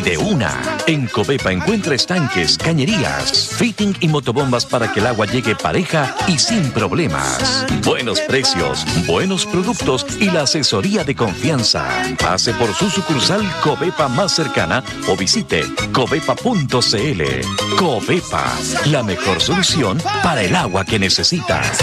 de una. En Covepa encuentra estanques, cañerías, fitting y motobombas para que el agua llegue pareja y sin problemas. Buenos precios, buenos productos y la asesoría de confianza. Pase por su sucursal Covepa más cercana o visite covepa.cl. Covepa, la mejor solución para el agua que necesitas.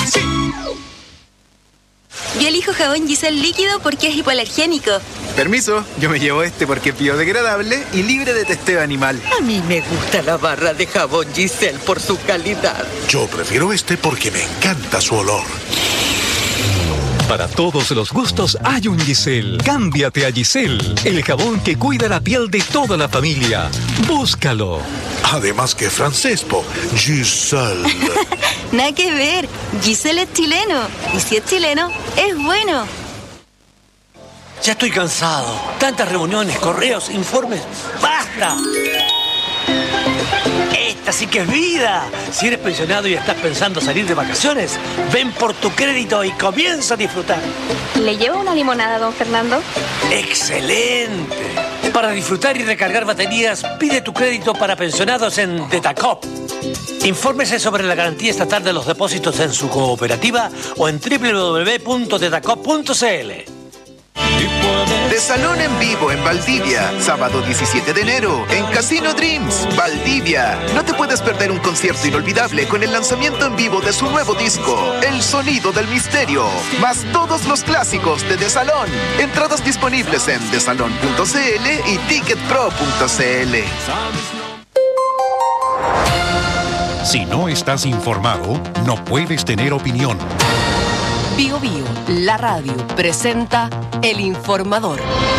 Yo elijo jabón Giselle líquido porque es hipoalergénico. Permiso, yo me llevo este porque es biodegradable y libre de testeo animal. A mí me gusta la barra de jabón Giselle por su calidad. Yo prefiero este porque me encanta su olor. Para todos los gustos hay un Giselle. Cámbiate a Giselle, el jabón que cuida la piel de toda la familia. Búscalo. Además que francés, Giselle. Nada que ver, Giselle es chileno. Y si es chileno, es bueno. Ya estoy cansado. Tantas reuniones, correos, informes. ¡Basta! Esta sí que es vida. Si eres pensionado y estás pensando salir de vacaciones, ven por tu crédito y comienza a disfrutar. ¿Le llevo una limonada, don Fernando? ¡Excelente! Para disfrutar y recargar baterías, pide tu crédito para pensionados en Detacop. Infórmese sobre la garantía estatal de los depósitos en su cooperativa o en www.detacop.cl. De Salón en Vivo en Valdivia, sábado 17 de enero, en Casino Dreams, Valdivia. No te puedes perder un concierto inolvidable con el lanzamiento en vivo de su nuevo disco, El Sonido del Misterio, más todos los clásicos de Salón. Entradas disponibles en desalon.cl y ticketpro.cl. Si no estás informado, no puedes tener opinión. Bio Bio, la radio, presenta El Informador.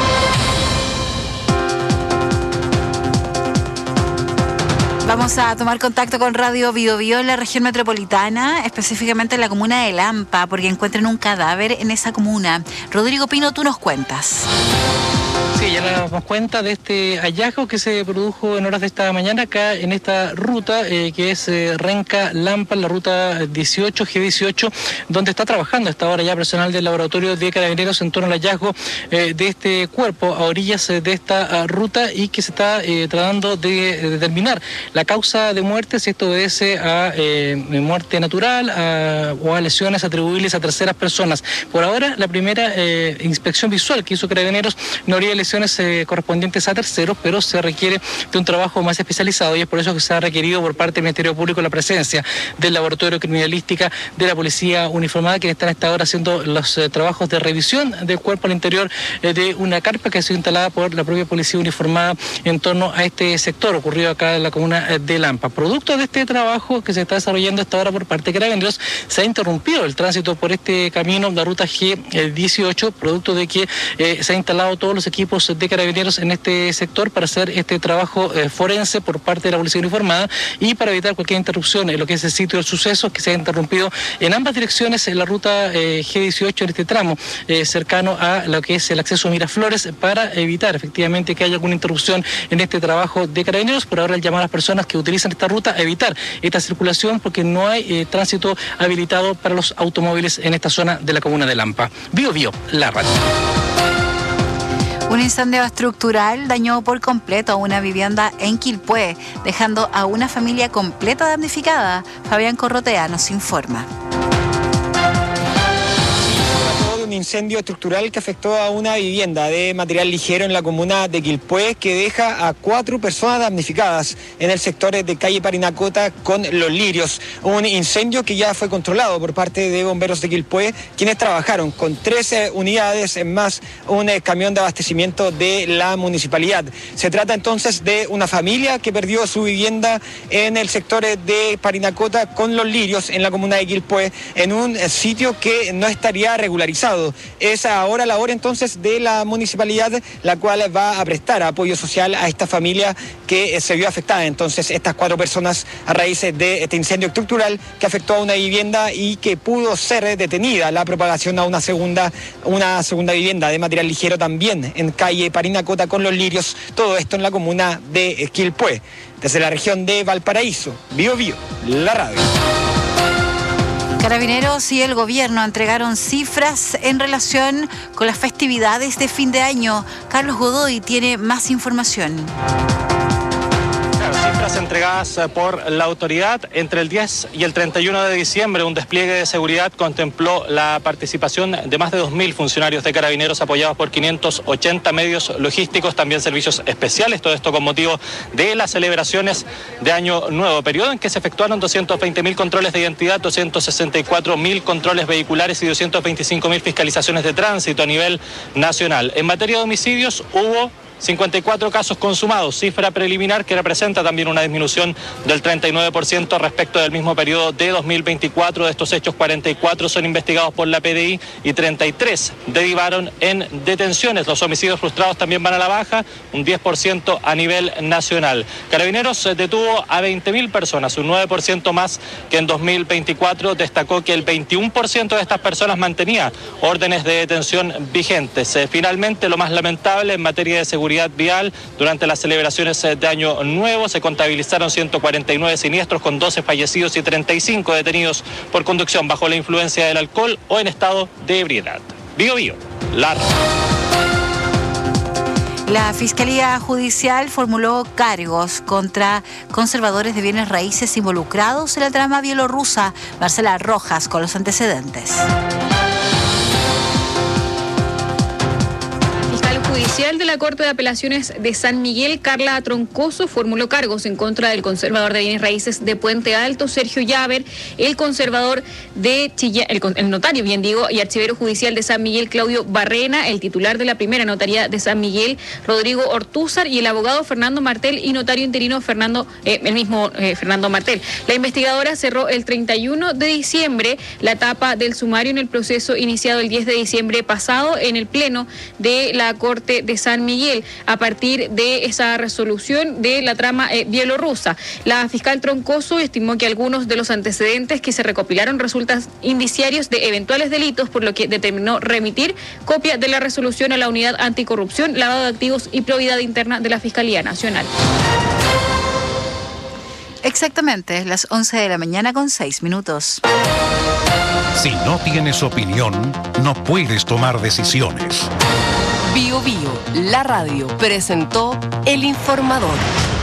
Vamos a tomar contacto con Radio Bio Bio en la región metropolitana, específicamente en la comuna de Lampa, porque encuentran un cadáver en esa comuna. Rodrigo Pino, tú nos cuentas. Sí, ya nos damos cuenta de este hallazgo que se produjo en horas de esta mañana acá en esta ruta que es Renca-Lampa, la ruta 18, G18, donde está trabajando hasta ahora ya personal del laboratorio de Carabineros en torno al hallazgo de este cuerpo a orillas de esta ruta y que se está tratando de determinar la causa de muerte, si esto obedece a muerte natural o a lesiones atribuibles a terceras personas. Por ahora, la primera inspección visual que hizo Carabineros no habría lesiones correspondientes a terceros, pero se requiere de un trabajo más especializado y es por eso que se ha requerido por parte del Ministerio Público la presencia del Laboratorio de Criminalística de la Policía Uniformada, quienes están hasta ahora haciendo los trabajos de revisión del cuerpo al interior de una carpa que ha sido instalada por la propia Policía Uniformada en torno a este sector ocurrido acá en la comuna de Lampa. Producto de este trabajo que se está desarrollando hasta ahora por parte de Carabineros, se ha interrumpido el tránsito por este camino, la ruta G18, producto de que se han instalado todos los equipos de Carabineros en este sector para hacer este trabajo forense por parte de la Policía Uniformada y para evitar cualquier interrupción en lo que es el sitio del suceso, que se ha interrumpido en ambas direcciones en la ruta G18 en este tramo cercano a lo que es el acceso a Miraflores, para evitar efectivamente que haya alguna interrupción en este trabajo de Carabineros. Por ahora el llamado a las personas que utilizan esta ruta a evitar esta circulación porque no hay tránsito habilitado para los automóviles en esta zona de la comuna de Lampa. Bio Bio, la radio. Un incendio estructural dañó por completo una vivienda en Quilpué, dejando a una familia completa damnificada. Fabián Corrotea nos informa. Un incendio estructural que afectó a una vivienda de material ligero en la comuna de Quilpué, que deja a 4 personas damnificadas en el sector de calle Parinacota con Los Lirios. Un incendio que ya fue controlado por parte de bomberos de Quilpué, quienes trabajaron con 13 unidades más un camión de abastecimiento de la municipalidad. Se trata entonces de una familia que perdió su vivienda en el sector de Parinacota con Los Lirios en la comuna de Quilpué, en un sitio que no estaría regularizado. Es ahora la hora entonces de la municipalidad, la cual va a prestar apoyo social a esta familia que se vio afectada. Entonces, estas 4 personas a raíz de este incendio estructural que afectó a una vivienda y que pudo ser detenida la propagación a una segunda vivienda de material ligero también en calle Parinacota con Los Lirios. Todo esto en la comuna de Quilpué. Desde la región de Valparaíso, Bio Bio, la radio. Carabineros y el gobierno entregaron cifras en relación con las festividades de fin de año. Carlos Godoy tiene más información. Cifras entregadas por la autoridad. Entre el 10 y el 31 de diciembre, un despliegue de seguridad contempló la participación de más de 2.000 funcionarios de Carabineros apoyados por 580 medios logísticos, también servicios especiales. Todo esto con motivo de las celebraciones de Año Nuevo, periodo en que se efectuaron 220.000 controles de identidad, 264.000 controles vehiculares y 225.000 fiscalizaciones de tránsito a nivel nacional. En materia de homicidios hubo 54 casos consumados, cifra preliminar que representa también una disminución del 39% respecto del mismo periodo de 2024. De estos hechos, 44 son investigados por la PDI y 33 derivaron en detenciones. Los homicidios frustrados también van a la baja, un 10% a nivel nacional. Carabineros detuvo a 20.000 personas, un 9% más que en 2024. Destacó que el 21% de estas personas mantenía órdenes de detención vigentes. Finalmente, lo más lamentable en materia de seguridad vial, durante las celebraciones de Año Nuevo se contabilizaron 149 siniestros con 12 fallecidos y 35 detenidos por conducción bajo la influencia del alcohol o en estado de ebriedad. Bio Bio, la radio. La Fiscalía Judicial formuló cargos contra conservadores de bienes raíces involucrados en la trama bielorrusa. Marcela Rojas con los antecedentes. Judicial de la Corte de Apelaciones de San Miguel, Carla Troncoso, formuló cargos en contra del conservador de bienes raíces de Puente Alto, Sergio Llaver, el conservador de Chillán, el notario, bien digo, y archivero judicial de San Miguel, Claudio Barrena, el titular de la primera notaría de San Miguel, Rodrigo Ortúzar, y el abogado Fernando Martel y notario interino Fernando Martel. La investigadora cerró el 31 de diciembre la etapa del sumario en el proceso iniciado el 10 de diciembre pasado en el Pleno de la Corte de San Miguel, a partir de esa resolución de la trama bielorrusa. La fiscal Troncoso estimó que algunos de los antecedentes que se recopilaron resultan indiciarios de eventuales delitos, por lo que determinó remitir copia de la resolución a la Unidad Anticorrupción, Lavado de Activos y Probidad Interna de la Fiscalía Nacional. Exactamente, las 11 de la mañana con 6 minutos. Si no tienes opinión, no puedes tomar decisiones. Bio Bio, la radio, presentó El Informador.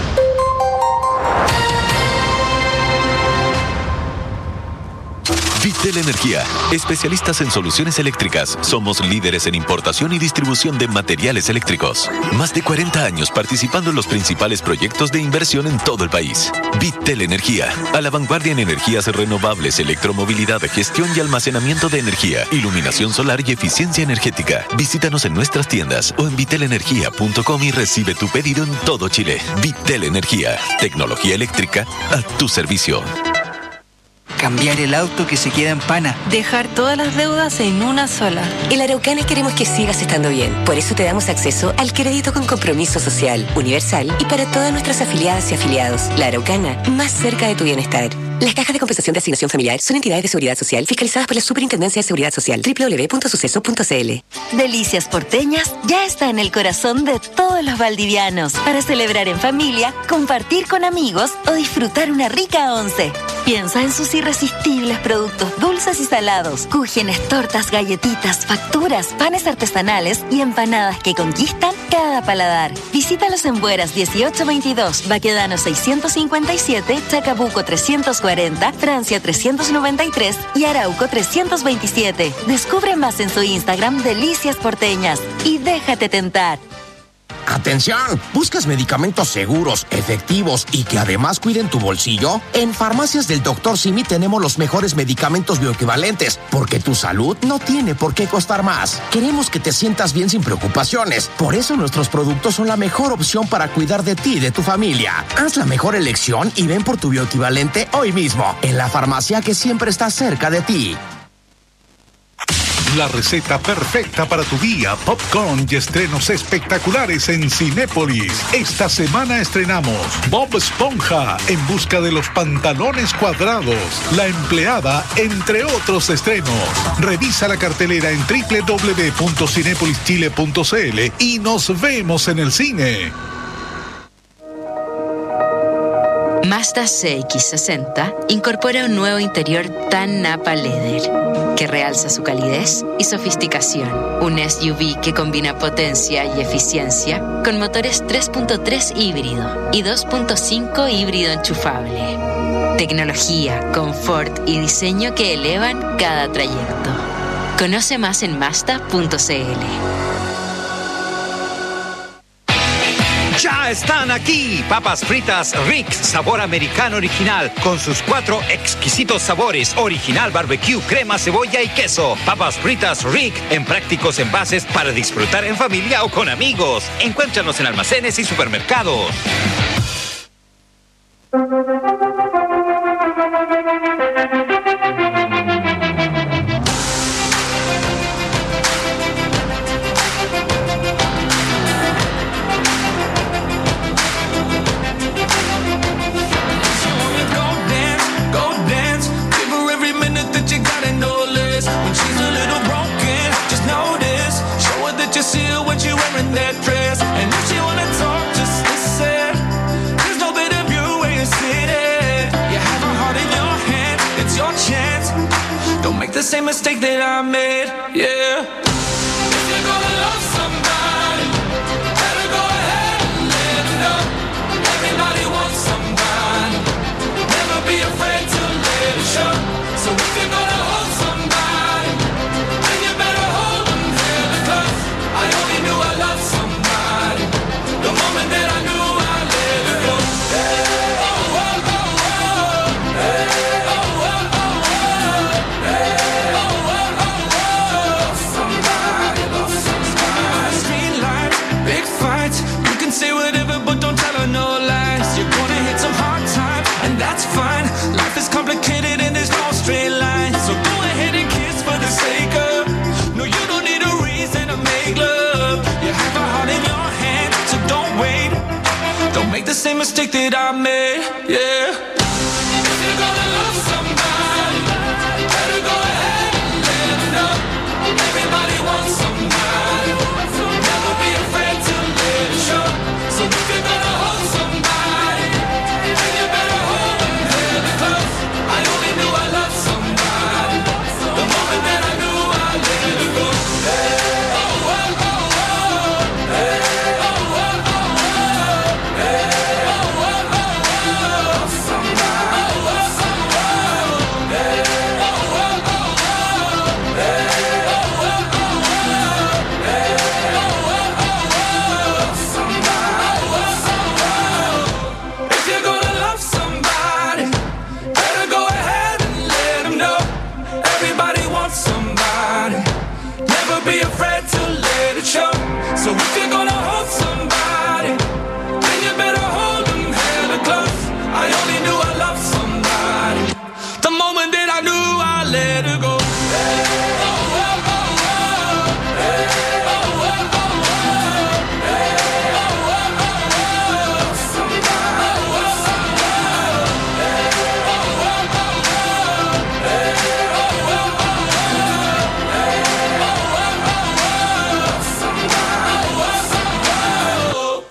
Vitel Energía, especialistas en soluciones eléctricas. Somos líderes en importación y distribución de materiales eléctricos. Más de 40 años participando en los principales proyectos de inversión en todo el país. Vitel Energía, a la vanguardia en energías renovables, electromovilidad, gestión y almacenamiento de energía, iluminación solar y eficiencia energética. Visítanos en nuestras tiendas o en vitelenergia.com y recibe tu pedido en todo Chile. Vitel Energía, tecnología eléctrica a tu servicio. Cambiar el auto que se queda en pana. Dejar todas las deudas en una sola. En Araucana queremos que sigas estando bien. Por eso te damos acceso al crédito con compromiso social, universal y para todas nuestras afiliadas y afiliados. La Araucana, más cerca de tu bienestar. Las cajas de compensación de asignación familiar son entidades de seguridad social fiscalizadas por la Superintendencia de Seguridad Social. www.suceso.cl. Delicias Porteñas ya está en el corazón de todos los valdivianos para celebrar en familia, compartir con amigos o disfrutar una rica once. Piensa en sus irresistibles productos dulces y salados, cúgenes, tortas, galletitas, facturas, panes artesanales y empanadas que conquistan cada paladar. Visítalos en Bueras 1822, Baquedano 657, Chacabuco 340, Francia 393 y Arauco 327. Descubre más en su Instagram Delicias Porteñas y déjate tentar. ¡Atención! ¿Buscas medicamentos seguros, efectivos y que además cuiden tu bolsillo? En Farmacias del Dr. Simi tenemos los mejores medicamentos bioequivalentes, porque tu salud no tiene por qué costar más. Queremos que te sientas bien sin preocupaciones. Por eso nuestros productos son la mejor opción para cuidar de ti y de tu familia. Haz la mejor elección y ven por tu bioequivalente hoy mismo, en la farmacia que siempre está cerca de ti. La receta perfecta para tu día, popcorn y estrenos espectaculares en Cinépolis. Esta semana estrenamos Bob Esponja, En busca de los pantalones cuadrados, La empleada, entre otros estrenos. Revisa la cartelera en www.cinepolischile.cl y nos vemos en el cine. Mazda CX-60 incorpora un nuevo interior tan Napa Leather que realza su calidez y sofisticación. Un SUV que combina potencia y eficiencia con motores 3.3 híbrido y 2.5 híbrido enchufable. Tecnología, confort y diseño que elevan cada trayecto. Conoce más en Mazda.cl. ¡Ya están aquí! Papas fritas Rick, sabor americano original, con sus 4 exquisitos sabores: original, barbecue, crema, cebolla y queso. Papas fritas Rick, en prácticos envases para disfrutar en familia o con amigos. Encuéntranos en almacenes y supermercados. The same mistake that I made, yeah. If you're gonna love somebody, better go ahead and let it know. Everybody wants somebody, never be afraid to let it show. So if you're gonna hold somebody, then you better hold them really close. I only knew I loved somebody the moment that I knew I let it go. Hey, oh, oh, oh, oh. Hey, oh, oh, oh, oh. Hey. Say whatever, but don't tell her no lies. You're gonna hit some hard times, and that's fine. Life is complicated and there's no straight line. So go ahead and kiss for the sake of. No, you don't need a reason to make love. You have a heart in your hand, so don't wait. Don't make the same mistake that I made, yeah. If you're gonna love somebody, better go ahead and let it know. Everybody wants somebody, never be afraid to let it show. So if you're gonna hold somebody, then you better hold them really close. I only knew I loved somebody the moment that I knew I let it go. Hey, oh, oh, oh, oh. Hey, oh, oh, oh, oh. Hey, oh, oh, oh, oh. Somebody, oh, oh, oh, oh. Hey, oh, oh, oh, oh. Hey, oh, oh, oh, oh. Hey, oh, oh, oh, oh. Somebody. If you're gonna love somebody, better go ahead and let them know. Everybody wants somebody, never be afraid to let it show. So if you're gonna hold somebody, then you better hold them hella close. I only knew I loved somebody the moment that I knew I let it go. Hey, oh, oh, oh, oh. Hey, oh, oh, oh, oh. Hey, oh, oh, oh, oh. Somebody, oh, oh, oh, oh. Hey, oh, oh, oh, oh. Hey, oh, oh, oh, oh. Hey, oh, oh, oh, oh. Somebody, oh, oh,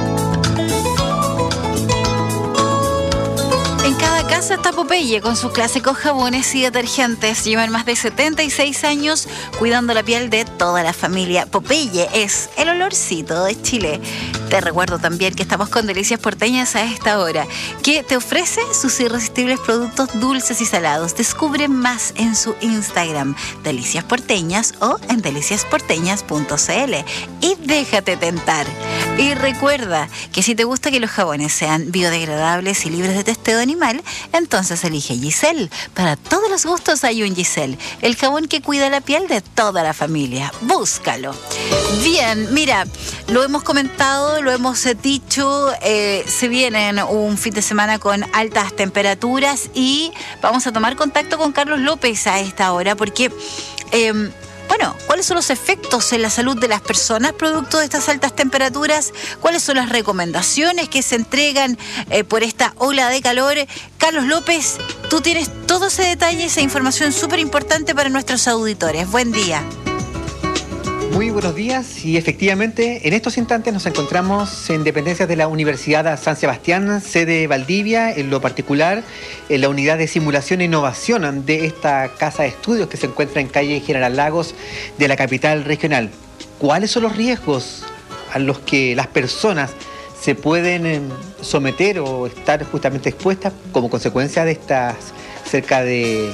oh. En cada casa está Popeye con sus clásicos jabones y detergentes. Llevan más de 76 años cuidando la piel de toda la familia. Popeye es el olorcito de Chile. Te recuerdo también que estamos con Delicias Porteñas a esta hora, que te ofrece sus irresistibles productos dulces y salados. Descubre más en su Instagram, Delicias Porteñas, o en deliciasporteñas.cl, y déjate tentar. Y recuerda que si te gusta que los jabones sean biodegradables y libres de testeo animal, entonces elige Giselle. Para todos los gustos hay un Giselle, el jabón que cuida la piel de toda la familia. Búscalo. Bien, mira, lo hemos comentado, lo hemos dicho, se vienen un fin de semana con altas temperaturas y vamos a tomar contacto con Carlos López a esta hora porque... Bueno, ¿cuáles son los efectos en la salud de las personas producto de estas altas temperaturas? ¿Cuáles son las recomendaciones que se entregan por esta ola de calor? Carlos López, tú tienes todo ese detalle, esa información súper importante para nuestros auditores. Buen día. Muy buenos días y efectivamente en estos instantes nos encontramos en dependencias de la Universidad San Sebastián, sede Valdivia, en lo particular en la unidad de simulación e innovación de esta casa de estudios que se encuentra en calle General Lagos de la capital regional. ¿Cuáles son los riesgos a los que las personas se pueden someter o estar justamente expuestas como consecuencia de estas cerca de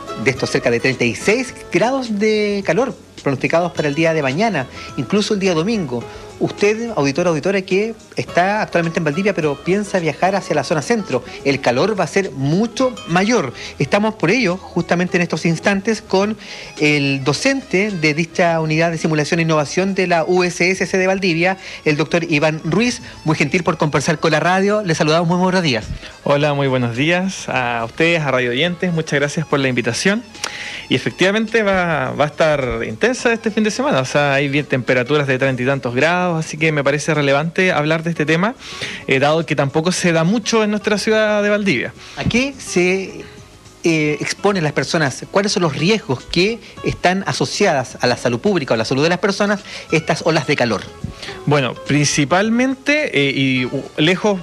36 grados de calor pronosticados para el día de mañana, incluso el día domingo? Usted, auditora, que está actualmente en Valdivia, pero piensa viajar hacia la zona centro, el calor va a ser mucho mayor. Estamos por ello, justamente en estos instantes, con el docente de dicha unidad de simulación e innovación de la USS de Valdivia, el doctor Iván Ruiz, muy gentil por conversar con la radio. Le saludamos, muy buenos días. Hola, muy buenos días a ustedes, a radio oyentes, muchas gracias por la invitación. Y efectivamente va a estar intensa este fin de semana, o sea, hay bien temperaturas de 30 y tantos grados, así que me parece relevante hablar de este tema, dado que tampoco se da mucho en nuestra ciudad de Valdivia. ¿A qué se exponen las personas? ¿Cuáles son los riesgos que están asociadas a la salud pública o a la salud de las personas estas olas de calor? Bueno, principalmente y lejos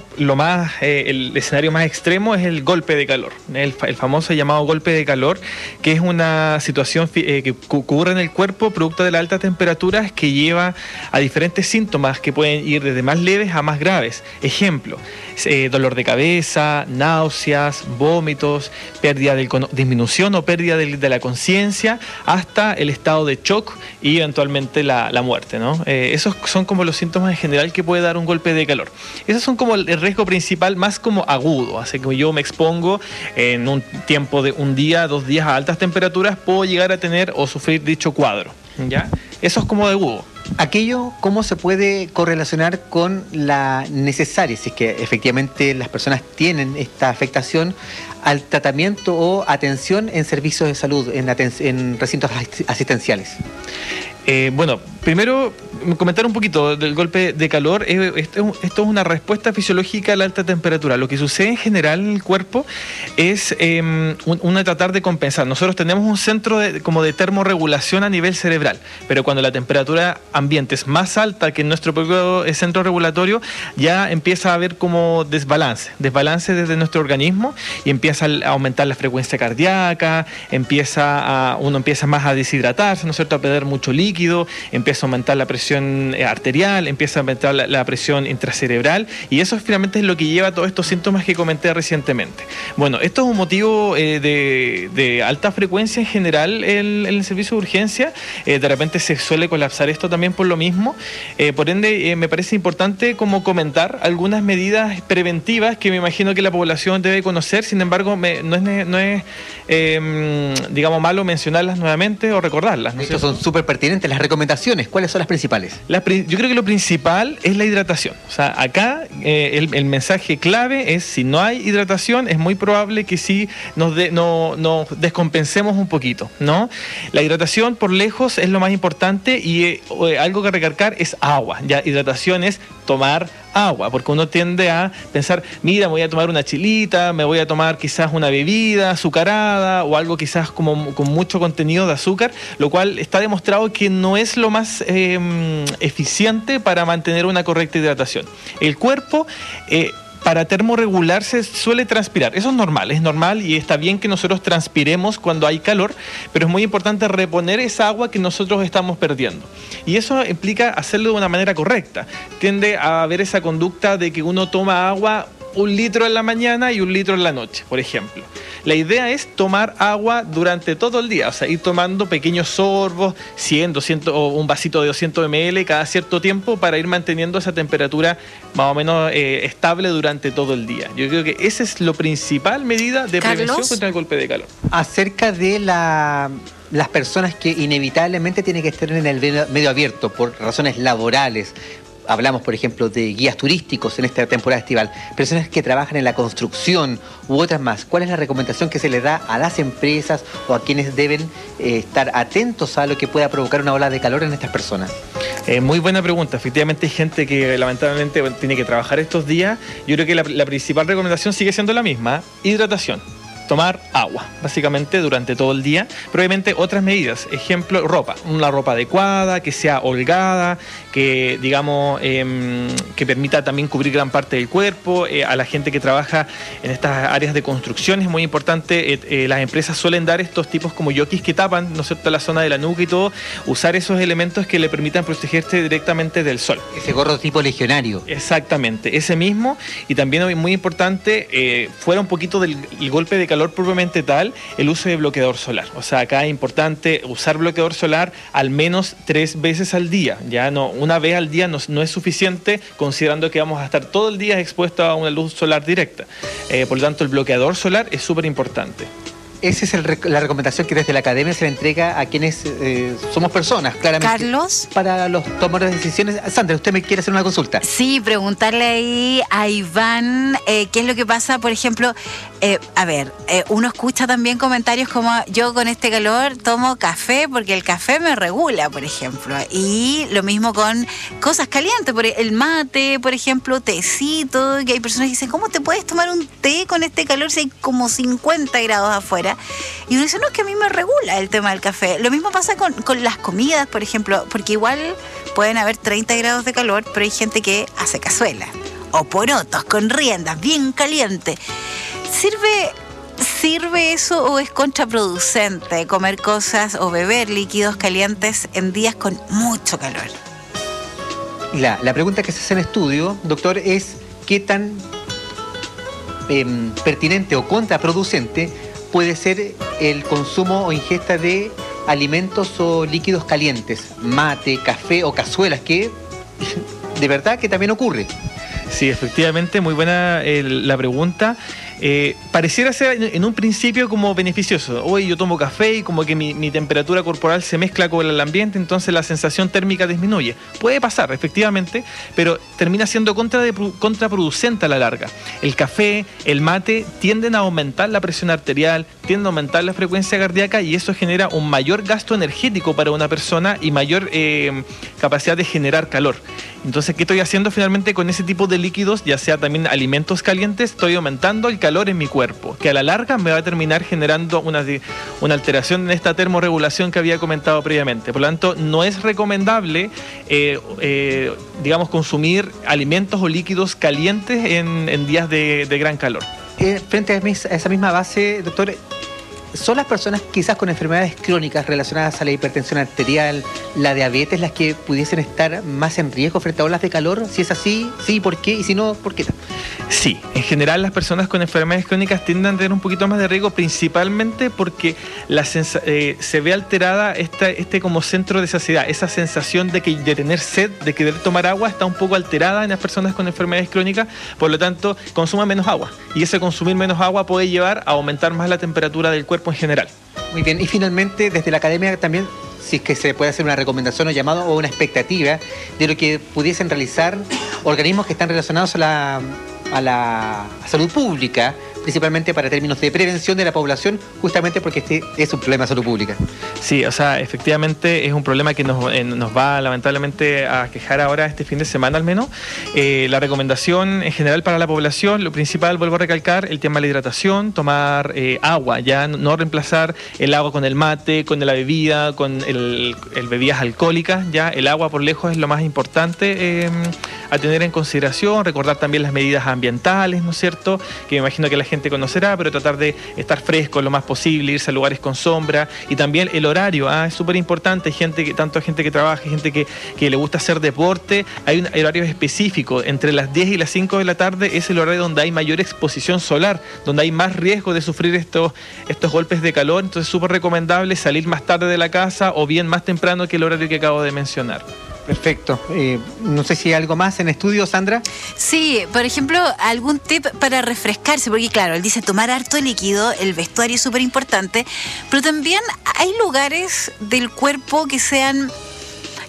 el escenario más extremo es el golpe de calor, el famoso llamado golpe de calor, que es una situación que ocurre en el cuerpo producto de las altas temperaturas que lleva a diferentes síntomas que pueden ir desde más leves a más graves. Ejemplo, dolor de cabeza, náuseas, vómitos, disminución o pérdida de la conciencia, hasta el estado de shock y eventualmente la muerte, ¿no? Esos son como los síntomas en general que puede dar un golpe de calor. Esos son como el riesgo principal, más como agudo. Así que yo me expongo en un tiempo de un día, 2 días a altas temperaturas, puedo llegar a tener o sufrir dicho cuadro, ¿ya? Eso es como de agudo. Aquello, ¿cómo se puede correlacionar con la necesaria, si es que efectivamente las personas tienen esta afectación, al tratamiento o atención en servicios de salud, en recintos asistenciales? Bueno, primero comentar un poquito del golpe de calor. Esto es una respuesta fisiológica a la alta temperatura. Lo que sucede en general en el cuerpo es tratar de compensar. Nosotros tenemos un centro como de termorregulación a nivel cerebral, pero cuando la temperatura ambiente es más alta que nuestro propio centro regulatorio, ya empieza a haber como desbalance desde nuestro organismo, y empieza a aumentar la frecuencia cardíaca, uno empieza más a deshidratarse, ¿no es cierto?, a perder mucho líquido, empieza a aumentar la presión arterial, empieza a aumentar la presión intracerebral, y eso finalmente es lo que lleva a todos estos síntomas que comenté recientemente. Bueno, esto es un motivo de alta frecuencia en general en el servicio de urgencia. De repente se suele colapsar esto también por lo mismo. Por ende, me parece importante como comentar algunas medidas preventivas que me imagino que la población debe conocer. Sin embargo, no es digamos, malo mencionarlas nuevamente o recordarlas, ¿no? Estos son súper pertinentes. Las recomendaciones, ¿cuáles son las principales? Yo creo que lo principal es la hidratación. O sea, acá el mensaje clave es: si no hay hidratación, es muy probable que sí nos descompensemos un poquito, ¿no? La hidratación por lejos es lo más importante, y algo que recalcar es agua. Ya, hidratación es tomar agua, porque uno tiende a pensar, mira, me voy a tomar una chilita, me voy a tomar quizás una bebida azucarada o algo quizás como con mucho contenido de azúcar, lo cual está demostrado que no es lo más eficiente para mantener una correcta hidratación. El cuerpo para termorregularse suele transpirar. Eso es normal y está bien que nosotros transpiremos cuando hay calor, pero es muy importante reponer esa agua que nosotros estamos perdiendo. Y eso implica hacerlo de una manera correcta. Tiende a haber esa conducta de que uno toma agua 1 litro en la mañana y 1 litro en la noche, por ejemplo. La idea es tomar agua durante todo el día, o sea, ir tomando pequeños sorbos, 100, 200 o un vasito de 200 ml cada cierto tiempo, para ir manteniendo esa temperatura más o menos estable durante todo el día. Yo creo que esa es la principal medida de prevención contra el golpe de calor. Acerca de las personas que inevitablemente tienen que estar en el medio abierto por razones laborales. Hablamos, por ejemplo, de guías turísticos en esta temporada estival, personas que trabajan en la construcción u otras más. ¿Cuál es la recomendación que se les da a las empresas o a quienes deben estar atentos a lo que pueda provocar una ola de calor en estas personas? Muy buena pregunta. Efectivamente hay gente que lamentablemente tiene que trabajar estos días. Yo creo que la principal recomendación sigue siendo la misma: hidratación. tomar agua, básicamente durante todo el día. Pero obviamente otras medidas, ejemplo, ropa, una ropa adecuada, que sea holgada, que digamos que permita también cubrir gran parte del cuerpo. A la gente que trabaja en estas áreas de construcción es muy importante, las empresas suelen dar estos tipos como jockeys que tapan, ¿no es cierto?, la zona de la nuca y todo, usar esos elementos que le permitan protegerse directamente del sol. Ese gorro tipo legionario. Exactamente, ese mismo. Y también muy importante, fuera un poquito del golpe de calor propiamente tal, el uso de bloqueador solar. O sea, acá es importante usar bloqueador solar al menos 3 veces al día. Ya no, una vez al día no es suficiente, considerando que vamos a estar todo el día expuestos a una luz solar directa. Por lo tanto, el bloqueador solar es súper importante. Esa es la recomendación que desde la academia se le entrega a quienes somos personas, claramente. Carlos. Para los tomadores de decisiones. Sandra, ¿usted me quiere hacer una consulta? Sí, preguntarle ahí a Iván qué es lo que pasa, por ejemplo, uno escucha también comentarios como yo con este calor tomo café porque el café me regula, por ejemplo. Y lo mismo con cosas calientes, el mate, por ejemplo, tecito, que hay personas que dicen, ¿cómo te puedes tomar un té con este calor si hay como 50 grados afuera? Y uno dice, no, es que a mí me regula el tema del café. Lo mismo pasa con las comidas, por ejemplo, porque igual pueden haber 30 grados de calor, pero hay gente que hace cazuela o porotos con riendas bien caliente. ¿Sirve eso o es contraproducente comer cosas o beber líquidos calientes en días con mucho calor? La pregunta que se hace en estudio, doctor, es ¿qué tan pertinente o contraproducente puede ser el consumo o ingesta de alimentos o líquidos calientes, mate, café o cazuelas, que de verdad que también ocurre? Sí, efectivamente, muy buena la pregunta. Pareciera ser en un principio como beneficioso. Hoy yo tomo café y como que mi temperatura corporal se mezcla con el ambiente, entonces la sensación térmica disminuye. Puede pasar, efectivamente, pero termina siendo contraproducente a la larga. El café, el mate tienden a aumentar la presión arterial, tienden a aumentar la frecuencia cardíaca y eso genera un mayor gasto energético para una persona y mayor capacidad de generar calor. Entonces, ¿qué estoy haciendo finalmente con ese tipo de líquidos? Ya sea también alimentos calientes, estoy aumentando el calor en mi cuerpo, que a la larga me va a terminar generando una alteración en esta termorregulación que había comentado previamente. Por lo tanto, no es recomendable, consumir alimentos o líquidos calientes en días de gran calor. Frente a esa misma base, doctor, ¿son las personas quizás con enfermedades crónicas relacionadas a la hipertensión arterial, la diabetes, las que pudiesen estar más en riesgo frente a olas de calor? Si es así, sí, ¿por qué? Y si no, ¿por qué no? Sí, en general las personas con enfermedades crónicas tienden a tener un poquito más de riesgo, principalmente porque se ve alterada este como centro de saciedad. Esa sensación de tener sed, de querer tomar agua, está un poco alterada en las personas con enfermedades crónicas. Por lo tanto, consuman menos agua. Y ese consumir menos agua puede llevar a aumentar más la temperatura del cuerpo en general. Muy bien, y finalmente desde la academia también, si es que se puede hacer una recomendación o llamado o una expectativa de lo que pudiesen realizar organismos que están relacionados a la salud pública, principalmente para términos de prevención de la población, justamente porque este es un problema de salud pública. Sí, o sea, efectivamente es un problema que nos va lamentablemente a quejar ahora este fin de semana al menos. La recomendación en general para la población, lo principal, vuelvo a recalcar, el tema de la hidratación, tomar agua, ya no reemplazar el agua con el mate, con la bebida, con el bebidas alcohólicas, ya el agua por lejos es lo más importante a tener en consideración, recordar también las medidas ambientales, ¿no es cierto?, que me imagino que la gente conocerá, pero tratar de estar fresco lo más posible, irse a lugares con sombra, y también el horario, es súper importante. Tanto gente que trabaja, gente que le gusta hacer deporte, hay un horario específico, entre las 10 y las 5 de la tarde es el horario donde hay mayor exposición solar, donde hay más riesgo de sufrir estos golpes de calor, entonces es súper recomendable salir más tarde de la casa o bien más temprano que el horario que acabo de mencionar. Perfecto. No sé si hay algo más en estudio, Sandra. Sí, por ejemplo, algún tip para refrescarse, porque claro, él dice tomar harto líquido, el vestuario es súper importante, pero también hay lugares del cuerpo que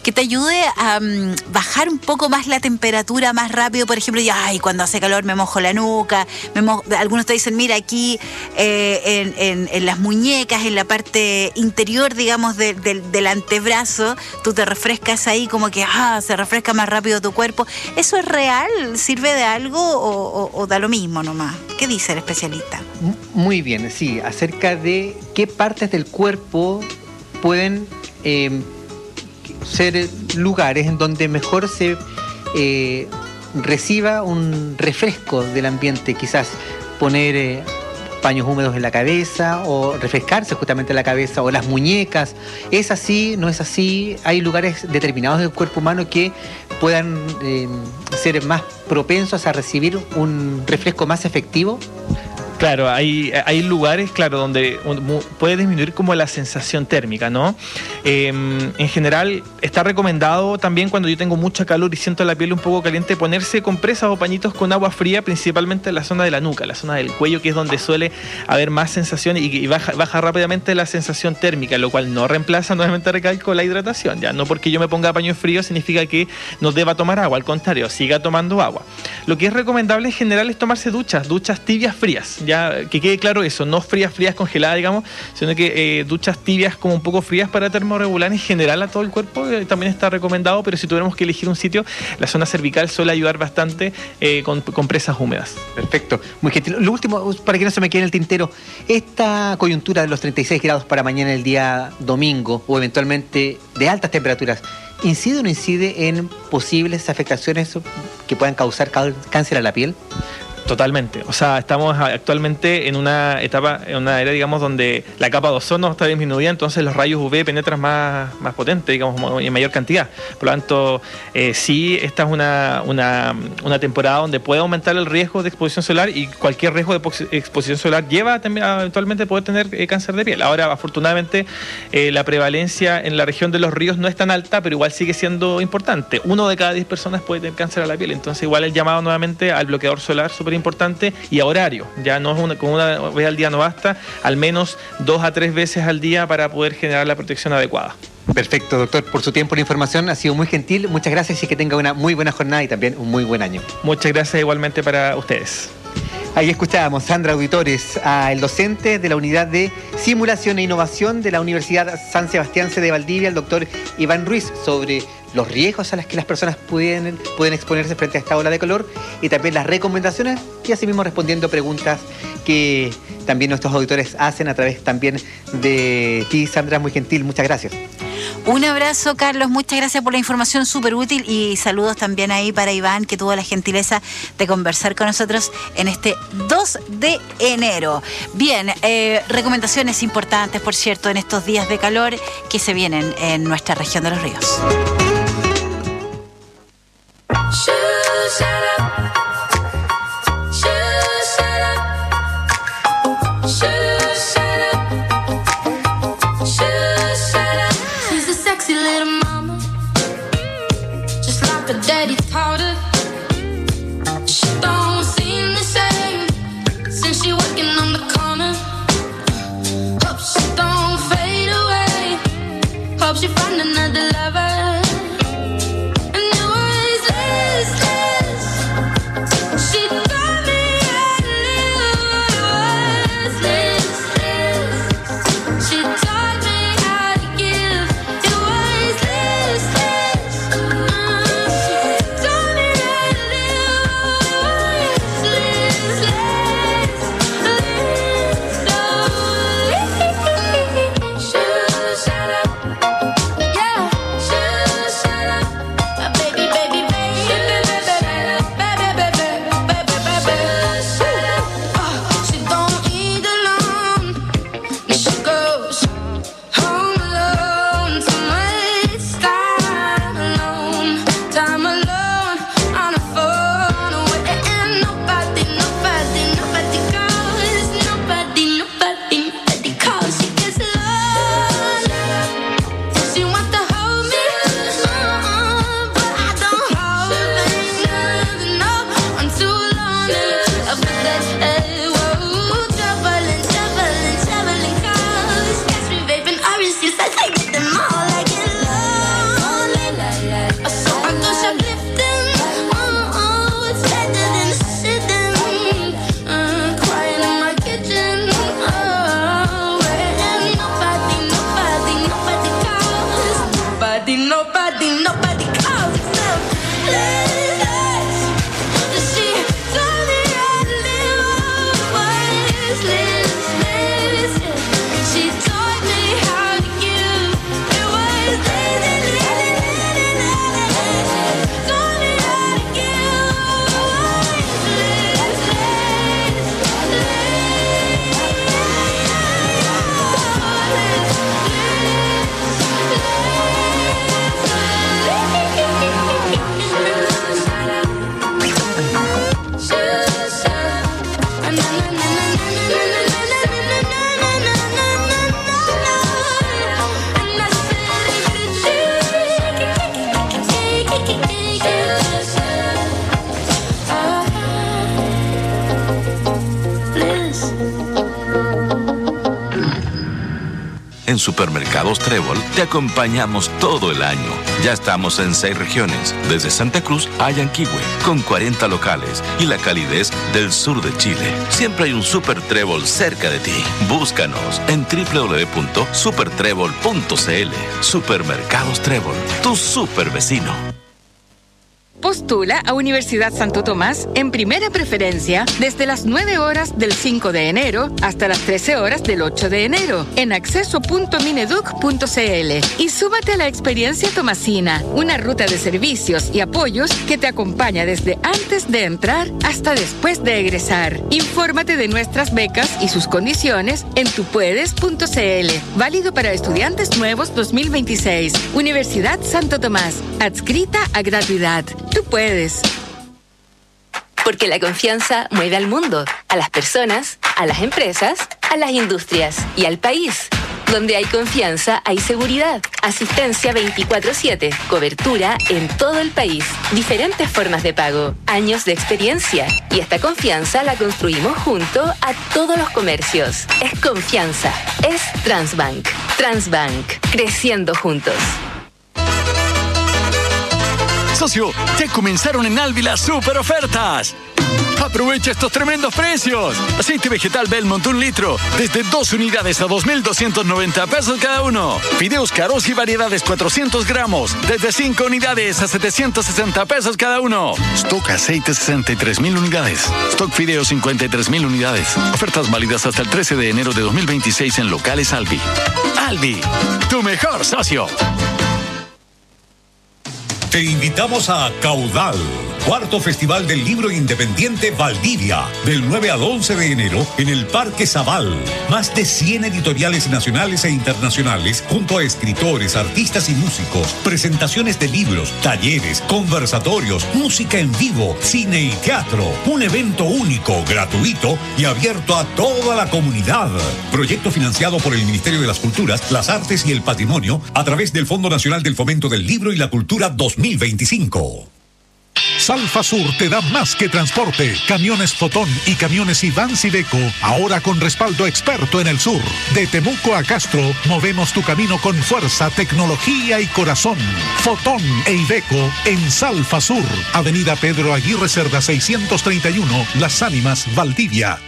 que te ayude a bajar un poco más la temperatura más rápido. Por ejemplo, cuando hace calor me mojo la nuca, algunos te dicen, mira, aquí en las muñecas, en la parte interior, digamos, del antebrazo, tú te refrescas ahí, como que se refresca más rápido tu cuerpo. ¿Eso es real? ¿Sirve de algo o da lo mismo nomás? ¿Qué dice el especialista? Muy bien, sí, acerca de qué partes del cuerpo pueden ser lugares en donde mejor se reciba un refresco del ambiente, quizás poner paños húmedos en la cabeza o refrescarse justamente la cabeza o las muñecas. ¿Es así? ¿No es así? Hay lugares determinados del cuerpo humano que puedan ser más propensos a recibir un refresco más efectivo. Claro, hay lugares, claro, donde puede disminuir como la sensación térmica, ¿no? En general, está recomendado también cuando yo tengo mucha calor y siento la piel un poco caliente, ponerse compresas o pañitos con agua fría, principalmente en la zona de la nuca, la zona del cuello, que es donde suele haber más sensación y baja rápidamente la sensación térmica, lo cual no reemplaza, nuevamente recalco, la hidratación. Ya no porque yo me ponga paño frío significa que no deba tomar agua, al contrario, siga tomando agua. Lo que es recomendable en general es tomarse duchas tibias frías. Ya que quede claro eso, no frías congeladas, digamos, sino que duchas tibias como un poco frías para termorregular en general a todo el cuerpo, también está recomendado, pero si tuviéramos que elegir un sitio, la zona cervical suele ayudar bastante con compresas húmedas. Perfecto, muy gentil. Lo último, para que no se me quede en el tintero, esta coyuntura de los 36 grados para mañana el día domingo, o eventualmente de altas temperaturas, ¿incide o no incide en posibles afectaciones que puedan causar cáncer a la piel? Totalmente. O sea, estamos actualmente en una etapa, en una era, digamos, donde la capa de ozono está disminuida, entonces los rayos UV penetran más potente, digamos, en mayor cantidad. Por lo tanto, sí, esta es una temporada donde puede aumentar el riesgo de exposición solar, y cualquier riesgo de exposición solar lleva también a eventualmente poder tener cáncer de piel. Ahora, afortunadamente, la prevalencia en la región de los ríos no es tan alta, pero igual sigue siendo importante. 1 de cada 10 personas puede tener cáncer a la piel, entonces igual el llamado nuevamente al bloqueador solar, súper importante, y a horario. Ya no es con una vez al día no basta, al menos 2 a 3 veces al día para poder generar la protección adecuada. Perfecto, doctor, por su tiempo y la información, ha sido muy gentil, muchas gracias y que tenga una muy buena jornada y también un muy buen año. Muchas gracias igualmente para ustedes. Ahí escuchábamos, Sandra Auditores, el docente de la Unidad de Simulación e Innovación de la Universidad San Sebastián de Valdivia, el doctor Iván Ruiz, sobre los riesgos a los que las personas pueden exponerse frente a esta ola de calor y también las recomendaciones, y asimismo respondiendo preguntas que también nuestros auditores hacen a través también de ti, Sandra, muy gentil, muchas gracias. Un abrazo, Carlos, muchas gracias por la información súper útil, y saludos también ahí para Iván, que tuvo la gentileza de conversar con nosotros en este 2 de enero. Bien, recomendaciones importantes, por cierto, en estos días de calor que se vienen en nuestra región de los ríos. Daddy taught her. She don't seem the same since she working on the corner. Hope she don't fade away. Hope she find another lover. En Supermercados Trébol te acompañamos todo el año. Ya estamos en 6 regiones, desde Santa Cruz a Yanquihue, con 40 locales y la calidez del sur de Chile. Siempre hay un Super Trébol cerca de ti. Búscanos en www.supertrébol.cl. Supermercados Trébol, tu super vecino. Postula a Universidad Santo Tomás en primera preferencia desde las 9 horas del 5 de enero hasta las 13 horas del 8 de enero en acceso.mineduc.cl y súmate a la experiencia tomasina, una ruta de servicios y apoyos que te acompaña desde antes de entrar hasta después de egresar. Infórmate de nuestras becas y sus condiciones en tupuedes.cl. Válido para estudiantes nuevos 2026. Universidad Santo Tomás, adscrita a gratuidad. Tú puedes. Porque la confianza mueve al mundo, a las personas, a las empresas, a las industrias y al país. Donde hay confianza, hay seguridad. Asistencia 24/7. Cobertura en todo el país. Diferentes formas de pago. Años de experiencia. Y esta confianza la construimos junto a todos los comercios. Es confianza. Es Transbank. Transbank. Creciendo juntos. Socio, ya comenzaron en Alvi las super ofertas. Aprovecha estos tremendos precios. Aceite vegetal Belmont 1 litro, desde 2 unidades a 2,290 pesos cada uno. Fideos Caros y variedades 400 gramos, desde 5 unidades a 760 pesos cada uno. Stock aceite 63,000 unidades. Stock fideos 53,000 unidades. Ofertas válidas hasta el 13 de enero de 2026 en locales Alvi. Alvi, tu mejor socio. Te invitamos a Caudal, cuarto Festival del Libro Independiente Valdivia, del 9 al 11 de enero en el Parque Zabal. Más de 100 editoriales nacionales e internacionales junto a escritores, artistas y músicos, presentaciones de libros, talleres, conversatorios, música en vivo, cine y teatro. Un evento único, gratuito y abierto a toda la comunidad. Proyecto financiado por el Ministerio de las Culturas, las Artes y el Patrimonio a través del Fondo Nacional del Fomento del Libro y la Cultura 2025. Salfasur te da más que transporte. Camiones Fotón y camiones Iván Iveco, ahora con respaldo experto en el sur. De Temuco a Castro, movemos tu camino con fuerza, tecnología y corazón. Fotón e Iveco en Salfasur, Avenida Pedro Aguirre Cerda 631, Las Ánimas, Valdivia.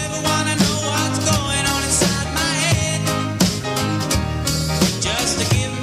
Just to give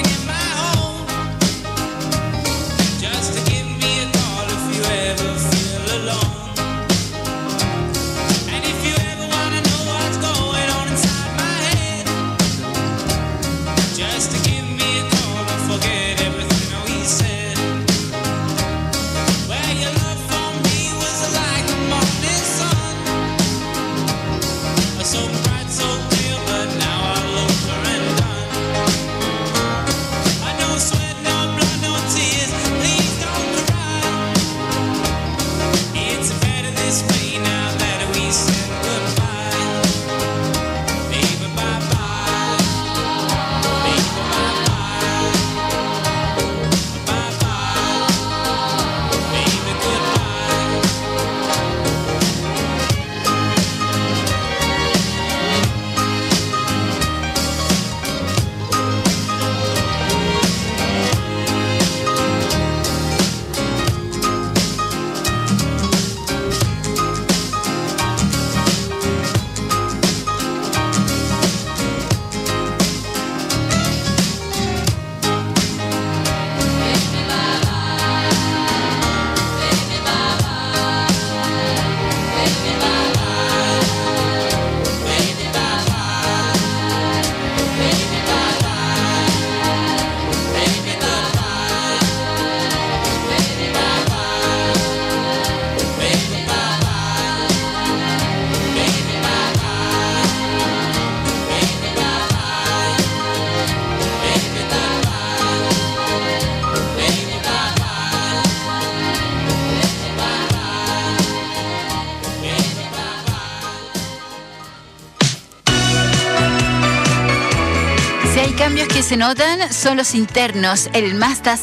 cambios que se notan son los internos. El Mazda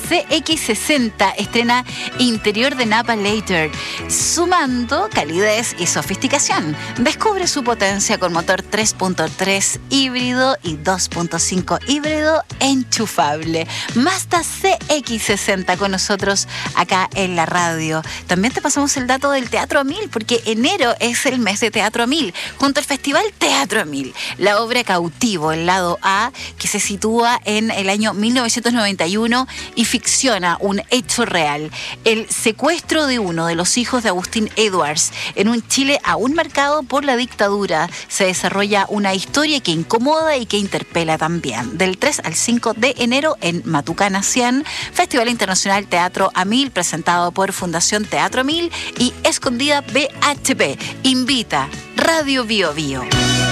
CX-60 estrena interior de Napa Later, sumando calidez y sofisticación. Descubre su potencia con motor 3.3 híbrido y 2.5 híbrido enchufable. Mazda CX-60 con nosotros acá en la radio. También te pasamos el dato del Teatro a Mil, porque enero es el mes de Teatro a Mil, junto al Festival Teatro a Mil. La obra Cautivo, el lado A, que se sitúa en el año 1991 y ficciona un hecho real: el secuestro de uno de los hijos de Agustín Edwards en un Chile aún marcado por la dictadura. Se desarrolla una historia que incomoda y que interpela también. Del 3 al 5 de enero en Matucana 100, Festival Internacional Teatro a Mil, presentado por Fundación Teatro a Mil y Escondida BHP. Invita Radio Bio Bio.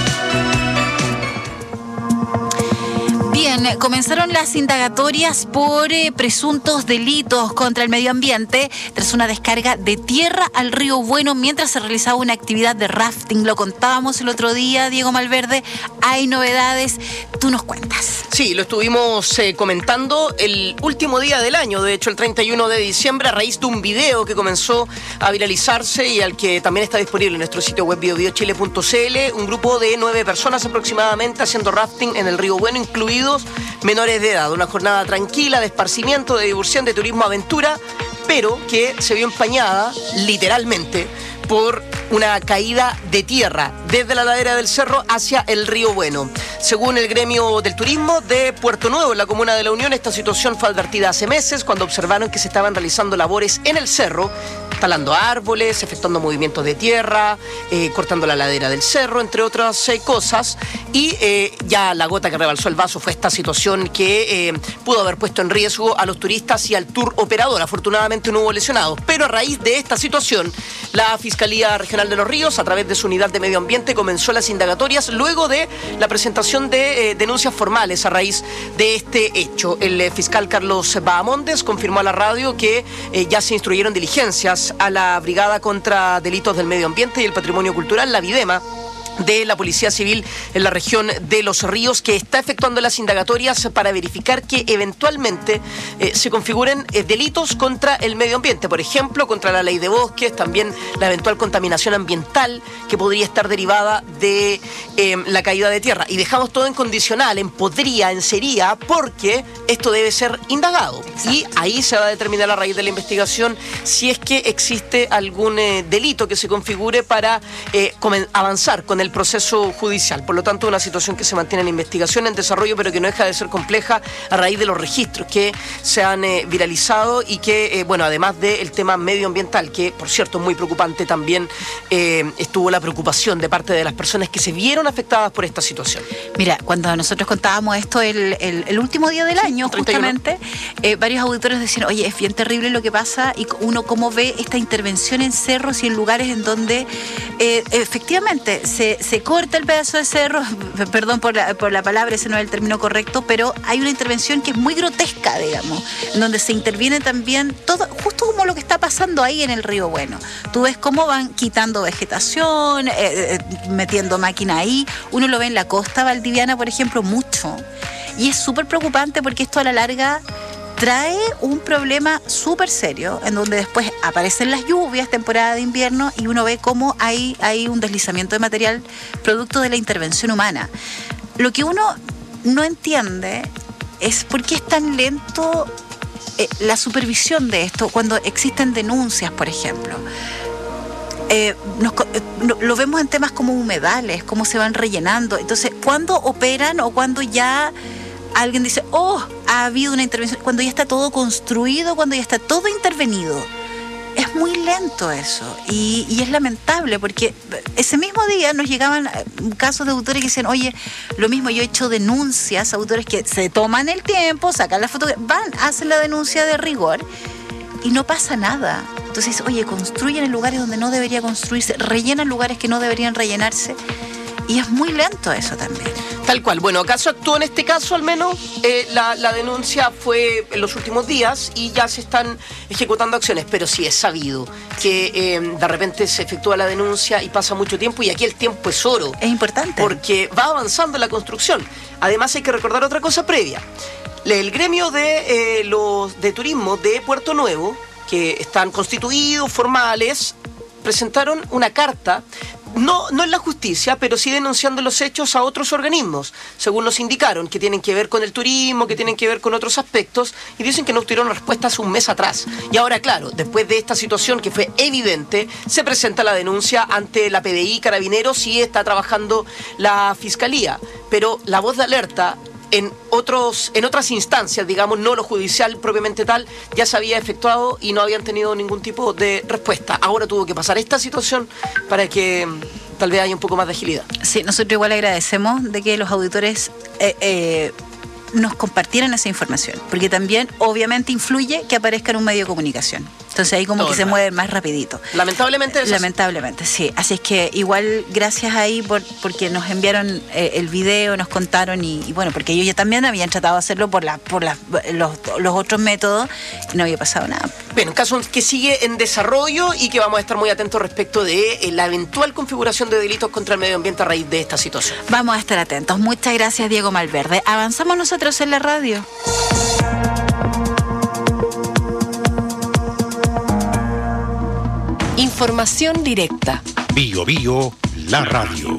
Bien, comenzaron las indagatorias por presuntos delitos contra el medio ambiente tras una descarga de tierra al río Bueno mientras se realizaba una actividad de rafting. Lo contábamos el otro día, Diego Malverde. Hay novedades, tú nos cuentas. Sí, lo estuvimos comentando el último día del año, de hecho el 31 de diciembre, a raíz de un video que comenzó a viralizarse y al que también está disponible en nuestro sitio web biobiochile.cl. Un grupo de 9 personas aproximadamente haciendo rafting en el río Bueno, incluidos menores de edad. Una jornada tranquila de esparcimiento, de diversión, de turismo aventura, pero que se vio empañada literalmente por una caída de tierra desde la ladera del cerro hacia el río Bueno. Según el gremio del turismo de Puerto Nuevo, en la comuna de La Unión, esta situación fue advertida hace meses cuando observaron que se estaban realizando labores en el cerro, talando árboles, efectuando movimientos de tierra, cortando la ladera del cerro, entre otras cosas. Y ya la gota que rebalsó el vaso fue esta situación que pudo haber puesto en riesgo a los turistas y al tour operador. Afortunadamente no hubo lesionados, pero a raíz de esta situación, la Fiscalía Regional de Los Ríos, a través de su unidad de medio ambiente, comenzó las indagatorias luego de la presentación de denuncias formales a raíz de este hecho. El fiscal Carlos Bahamondes confirmó a la radio que ya se instruyeron diligencias a la Brigada contra Delitos del Medio Ambiente y el Patrimonio Cultural, la Videma, de la Policía Civil en la región de Los Ríos, que está efectuando las indagatorias para verificar que eventualmente se configuren delitos contra el medio ambiente, por ejemplo, contra la ley de bosques, también la eventual contaminación ambiental que podría estar derivada de la caída de tierra. Y dejamos todo en condicional, en podría, en sería, porque esto debe ser indagado. Exacto. Y ahí se va a determinar a raíz de la investigación si es que existe algún delito que se configure para avanzar con el el proceso judicial. Por lo tanto, una situación que se mantiene en investigación, en desarrollo, pero que no deja de ser compleja a raíz de los registros que se han viralizado y que, bueno, además del tema medioambiental, que por cierto es muy preocupante, también estuvo la preocupación de parte de las personas que se vieron afectadas por esta situación. Mira, cuando nosotros contábamos esto el último día del año, 31. Justamente, varios auditores decían, oye, es bien terrible lo que pasa, y uno cómo ve esta intervención en cerros y en lugares en donde efectivamente se corta el pedazo de cerro, perdón por la palabra, ese no es el término correcto, pero hay una intervención que es muy grotesca, digamos, en donde se interviene también todo, justo como lo que está pasando ahí en el Río Bueno. Tú ves cómo van quitando vegetación, metiendo máquina ahí. Uno lo ve en la costa valdiviana, por ejemplo, mucho. Y es súper preocupante porque esto a la larga trae un problema súper serio, en donde después aparecen las lluvias, temporada de invierno, y uno ve cómo hay un deslizamiento de material producto de la intervención humana. Lo que uno no entiende es por qué es tan lento la supervisión de esto cuando existen denuncias, por ejemplo. Lo vemos en temas como humedales, cómo se van rellenando. Entonces, ¿cuándo operan o cuándo ya alguien dice, oh, ha habido una intervención? Cuando ya está todo construido, cuando ya está todo intervenido. Es muy lento eso y es lamentable porque ese mismo día nos llegaban casos de autores que dicen, oye, lo mismo, yo he hecho denuncias a autores que se toman el tiempo, sacan la fotografía, hacen la denuncia de rigor y no pasa nada. Entonces, oye, construyen en lugares donde no debería construirse, rellenan lugares que no deberían rellenarse. Y es muy lento eso también. Tal cual. Bueno, ¿acaso actuó en este caso al menos? La denuncia fue en los últimos días y ya se están ejecutando acciones, pero sí es sabido que de repente se efectúa la denuncia y pasa mucho tiempo, y aquí el tiempo es oro. Es importante. Porque va avanzando la construcción. Además hay que recordar otra cosa previa. El gremio de turismo de Puerto Nuevo, que están constituidos, formales, presentaron una carta, no en la justicia, pero sí denunciando los hechos a otros organismos, según nos indicaron, que tienen que ver con el turismo, que tienen que ver con otros aspectos, y dicen que no obtuvieron respuesta hace un mes atrás. Y ahora, claro, después de esta situación que fue evidente, se presenta la denuncia ante la PDI, Carabineros, y está trabajando la Fiscalía. Pero la voz de alerta en otras instancias, digamos, no lo judicial propiamente tal, ya se había efectuado y no habían tenido ningún tipo de respuesta. Ahora tuvo que pasar esta situación para que tal vez haya un poco más de agilidad. Sí, nosotros igual agradecemos de que los auditores nos compartieran esa información, porque también obviamente influye que aparezca en un medio de comunicación. Entonces ahí como que se mueve más rapidito. Lamentablemente eso. Lamentablemente, sí. Así es que igual gracias ahí porque nos enviaron el video, nos contaron y bueno, porque ellos ya también habían tratado de hacerlo por los otros métodos y no había pasado nada. Bueno, un caso que sigue en desarrollo y que vamos a estar muy atentos respecto de la eventual configuración de delitos contra el medio ambiente a raíz de esta situación. Vamos a estar atentos. Muchas gracias, Diego Malverde. Avanzamos nosotros en la radio. Información directa. Bio Bio, la radio.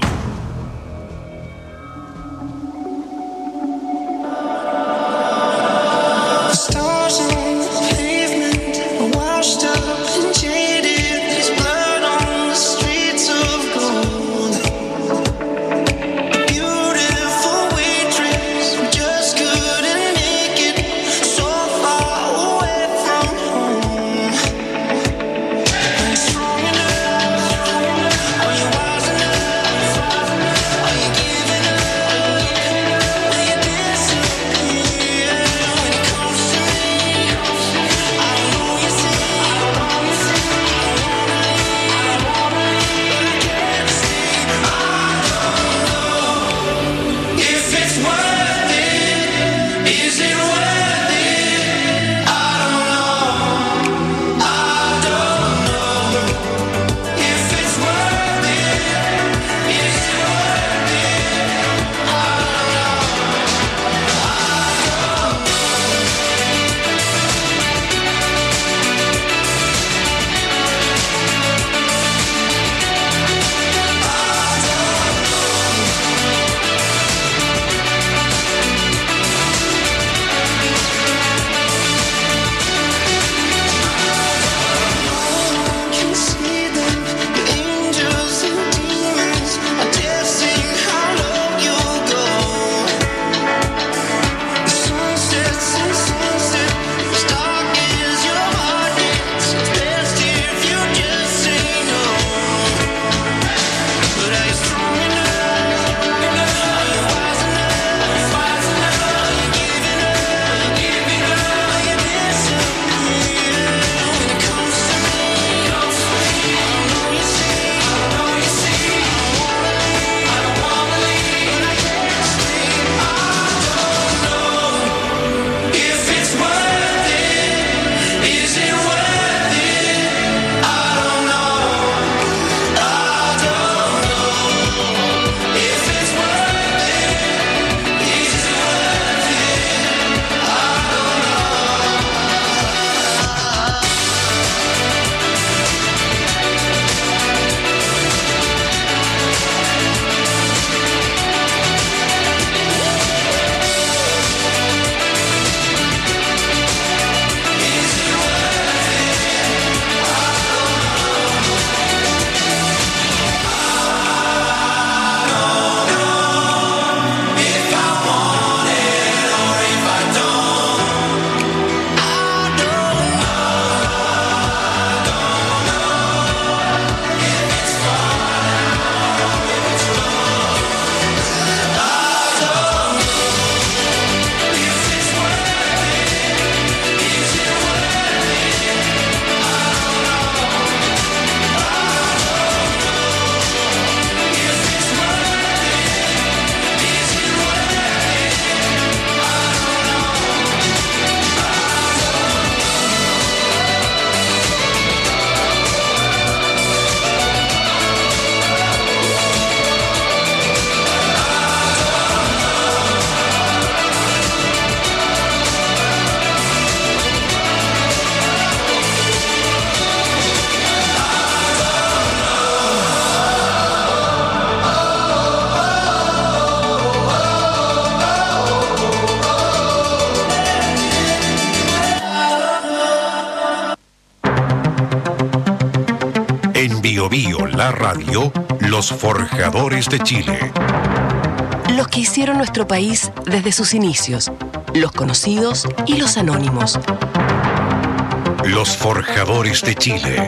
Bio Bio, la radio, los forjadores de Chile. Los que hicieron nuestro país desde sus inicios, los conocidos y los anónimos. Los forjadores de Chile.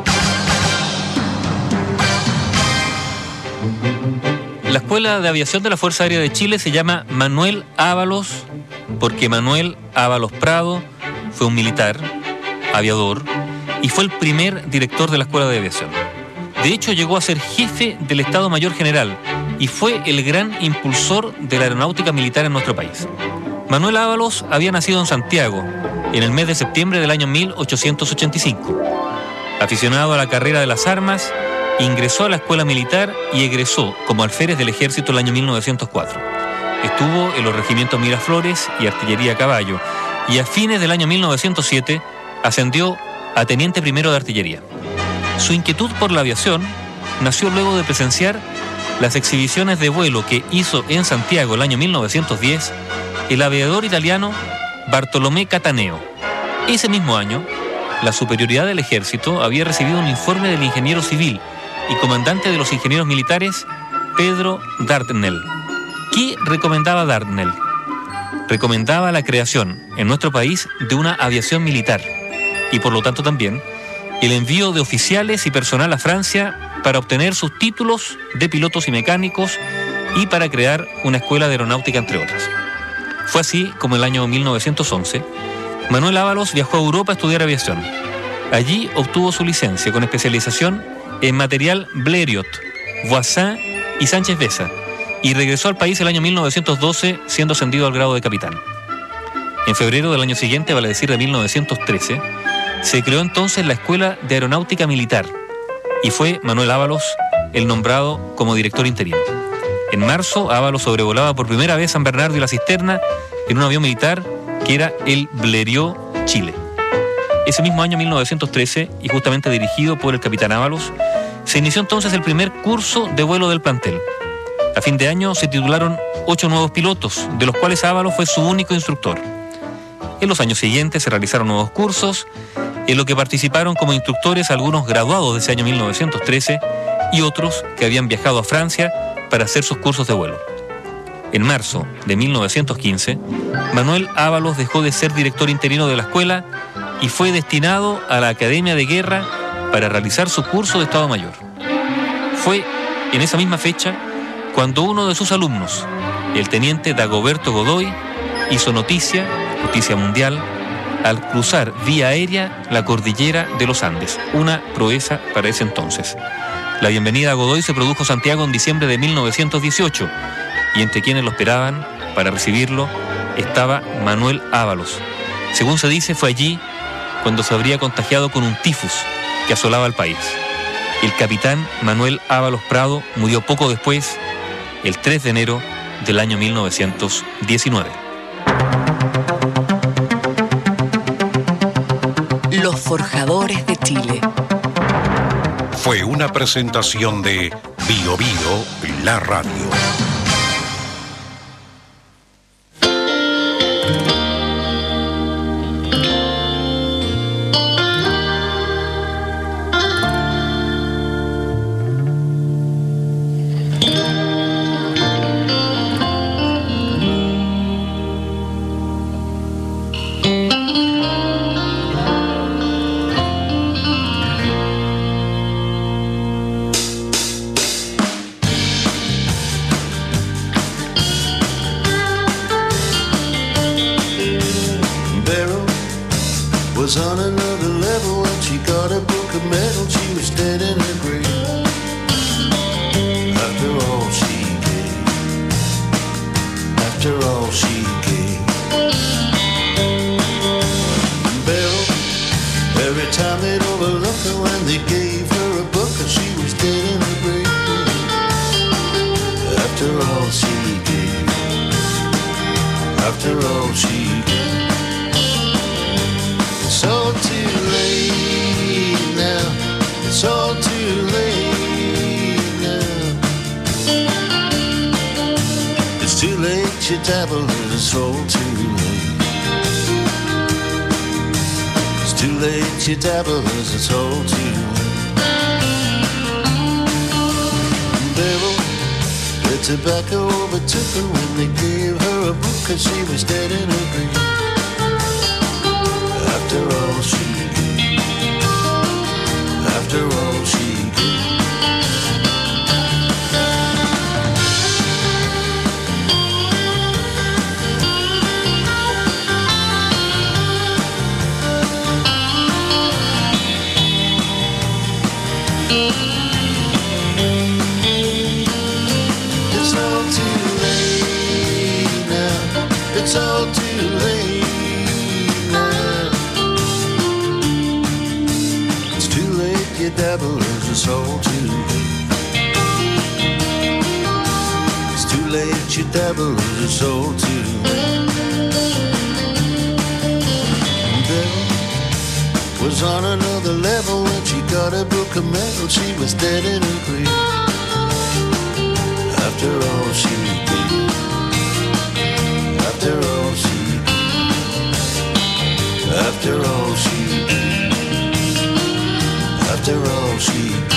La Escuela de Aviación de la Fuerza Aérea de Chile se llama Manuel Ábalos porque Manuel Ábalos Prado fue un militar, aviador, y fue el primer director de la Escuela de Aviación. De hecho, llegó a ser jefe del Estado Mayor General y fue el gran impulsor de la aeronáutica militar en nuestro país. Manuel Ábalos había nacido en Santiago en el mes de septiembre del año 1885. Aficionado a la carrera de las armas, ingresó a la escuela militar y egresó como alférez del ejército el año 1904. Estuvo en los regimientos Miraflores y Artillería a Caballo y a fines del año 1907 ascendió a teniente primero de artillería. Su inquietud por la aviación nació luego de presenciar las exhibiciones de vuelo que hizo en Santiago el año 1910 el aviador italiano Bartolomé Cataneo. Ese mismo año, la superioridad del ejército había recibido un informe del ingeniero civil y comandante de los ingenieros militares, Pedro Dardanel. ¿Qué recomendaba Dardanel? Recomendaba la creación en nuestro país de una aviación militar y por lo tanto también el envío de oficiales y personal a Francia para obtener sus títulos de pilotos y mecánicos y para crear una escuela de aeronáutica, entre otras. Fue así como en el año 1911, Manuel Ábalos viajó a Europa a estudiar aviación. Allí obtuvo su licencia con especialización en material Blériot, Voisin y Sánchez Besa, y regresó al país el año 1912 siendo ascendido al grado de capitán. En febrero del año siguiente, vale decir de 1913, se creó entonces la Escuela de Aeronáutica Militar y fue Manuel Ábalos el nombrado como director interino. En marzo, Ábalos sobrevolaba por primera vez San Bernardo y la Cisterna en un avión militar que era el Blériot Chile. Ese mismo año 1913, y justamente dirigido por el capitán Ábalos, se inició entonces el primer curso de vuelo del plantel. A fin de año se titularon 8 nuevos pilotos, de los cuales Ábalos fue su único instructor. En los años siguientes se realizaron nuevos cursos, en los que participaron como instructores algunos graduados de ese año 1913 y otros que habían viajado a Francia para hacer sus cursos de vuelo. En marzo de 1915, Manuel Ábalos dejó de ser director interino de la escuela y fue destinado a la Academia de Guerra para realizar su curso de Estado Mayor. Fue en esa misma fecha cuando uno de sus alumnos, el teniente Dagoberto Godoy, hizo noticia mundial, al cruzar vía aérea la cordillera de los Andes, una proeza para ese entonces. La bienvenida a Godoy se produjo en Santiago en diciembre de 1918 y entre quienes lo esperaban para recibirlo estaba Manuel Ábalos. Según se dice, fue allí cuando se habría contagiado con un tifus que asolaba al país. El capitán Manuel Ábalos Prado murió poco después, el 3 de enero del año 1919. Los forjadores de Chile. Fue una presentación de Bio Bio, la radio. Was on another level when she got a book of medals. She was dead in her grave. After all she gave, after all she gave. Beryl, every time they'd overlook her when they gave her a book, and she was dead in her grave. After all she gave, after all she gave. It's all too late now. It's all too late now. It's too late, you dabble, it's all too late. It's too late, you dabble, it's all too late. tobacco overtook her when they gave her a book, 'cause she was dead in her grave. After all she gave, after all she It's all too late now. It's all too late now. It's too late, you dabblers. It's all too late. It's too late, you dabblers. It's all too late. Belle was on another level when she got a book of metal. She was dead in her grave. After all she gave, after all she gave, after all she gave, after all she gave.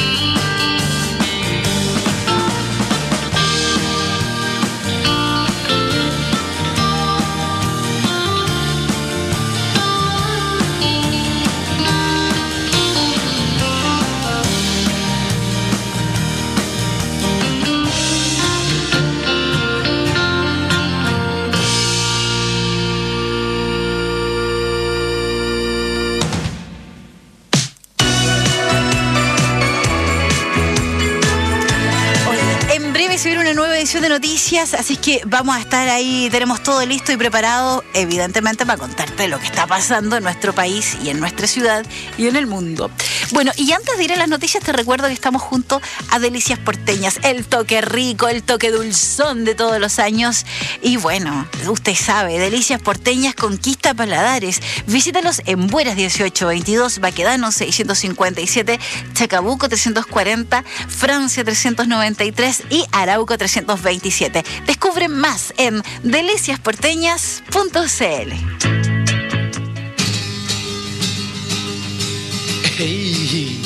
Se viene una nueva edición de noticias, así que vamos a estar ahí, tenemos todo listo y preparado, evidentemente, para contarte lo que está pasando en nuestro país y en nuestra ciudad y en el mundo. Bueno, y antes de ir a las noticias, te recuerdo que estamos junto a Delicias Porteñas, el toque rico, el toque dulzón de todos los años. Y bueno, usted sabe, Delicias Porteñas conquista paladares. Visítalos en Bueras 1822, Baquedano 657, Chacabuco 340, Francia 393 y Arauco 327. Descubre más en deliciasporteñas.cl. Hey,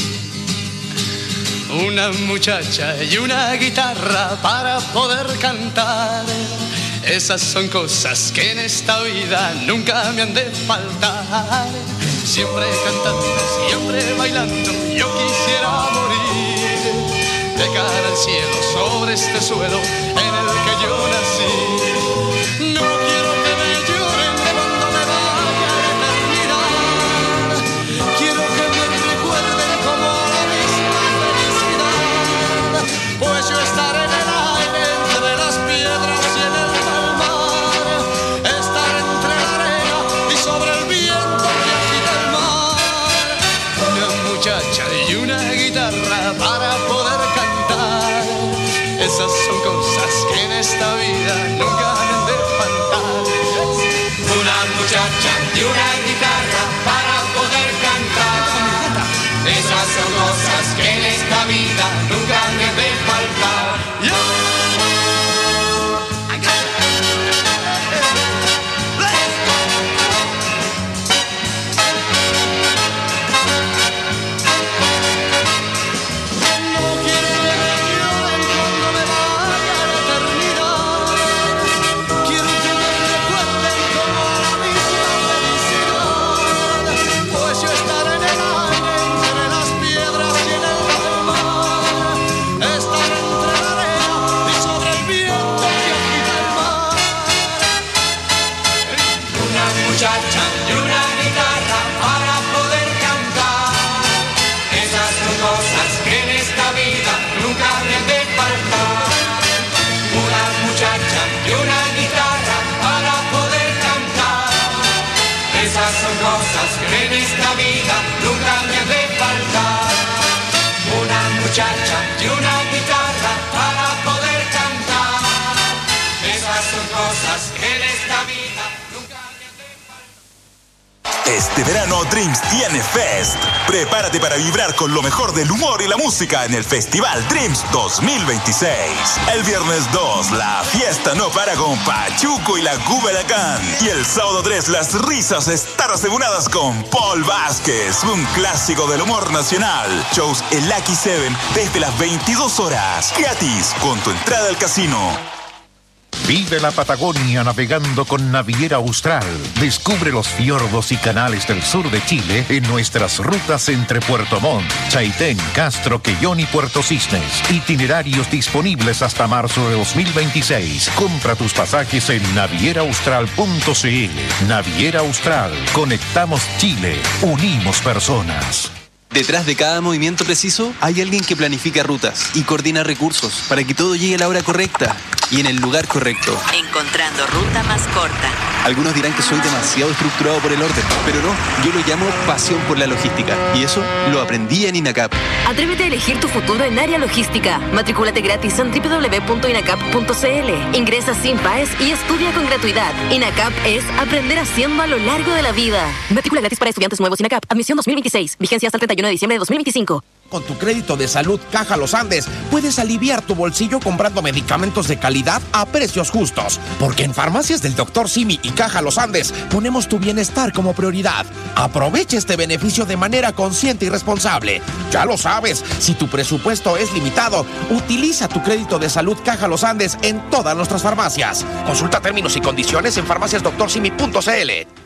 una muchacha y una guitarra para poder cantar. Esas son cosas que en esta vida nunca me han de faltar. Siempre cantando, siempre bailando, yo quisiera morir de cara al cielo sobre este suelo en el que yo nací. No quiero que me lloren de cuando me vaya a la eternidad. Quiero que me recuerden como la misma felicidad. Pues yo estaré en el aire entre las piedras y en el mar. Estaré entre la arena y sobre el viento que agita el mar. Una muchacha y una guitarra para poder cantar. Esas son cosas que en esta vida nunca han de faltar. Una muchacha y una guitarra para poder cantar. Esas son cosas que en esta vida nunca han de faltar. Cosas que en esta vida nunca me han de faltar. Una muchacha y una guitarra para poder cantar. Esas son cosas que en esta vida nunca me han de faltar. Este verano Dreams tiene Fest. Prepárate para vibrar con lo mejor del humor y la música en el Festival Dreams 2026. El viernes 2, la fiesta no para con Pachuco y la Cuberacán. Y el sábado 3, las risas estar aseguradas con Paul Vázquez, un clásico del humor nacional. Shows en Lucky 7 desde las 22 horas. Gratis con tu entrada al casino. Vive la Patagonia navegando con Naviera Austral. Descubre los fiordos y canales del sur de Chile en nuestras rutas entre Puerto Montt, Chaitén, Castro, Quellón y Puerto Cisnes. Itinerarios disponibles hasta marzo de 2026. Compra tus pasajes en navieraaustral.cl. Naviera Austral. Conectamos Chile. Unimos personas. Detrás de cada movimiento preciso hay alguien que planifica rutas y coordina recursos para que todo llegue a la hora correcta y en el lugar correcto. Encontrando ruta más corta. Algunos dirán que soy demasiado estructurado por el orden, pero no, yo lo llamo pasión por la logística y eso lo aprendí en INACAP. Atrévete a elegir tu futuro en área logística. Matricúlate gratis en www.inacap.cl. Ingresa sin PAES y estudia con gratuidad. INACAP es aprender haciendo a lo largo de la vida. Matrícula gratis para estudiantes nuevos INACAP. Admisión 2026. Vigencia hasta el 31 de diciembre de 2025. Con tu crédito de salud Caja Los Andes, puedes aliviar tu bolsillo comprando medicamentos de calidad a precios justos. Porque en Farmacias del Dr. Simi y Caja Los Andes ponemos tu bienestar como prioridad. Aprovecha este beneficio de manera consciente y responsable. Ya lo sabes, si tu presupuesto es limitado, utiliza tu crédito de salud Caja Los Andes en todas nuestras farmacias. Consulta términos y condiciones en farmaciasdoctorsimi.cl.